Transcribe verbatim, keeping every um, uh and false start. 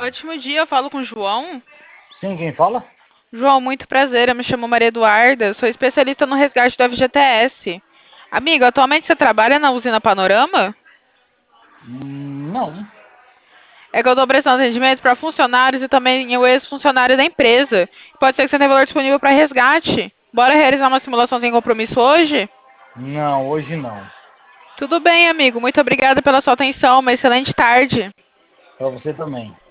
Ótimo dia, eu falo com o João. Sim, quem fala? João, muito prazer, eu me chamo Maria Eduarda, sou especialista no resgate do F G T S. Amigo, atualmente você trabalha na usina Panorama? Hum, não. É que eu estou prestando atendimento para funcionários e também o ex-funcionário da empresa. Pode ser que você tenha valor disponível para resgate. Bora realizar uma simulação sem compromisso hoje? Não, hoje não. Tudo bem, amigo, muito obrigada pela sua atenção, uma excelente tarde. Para você também.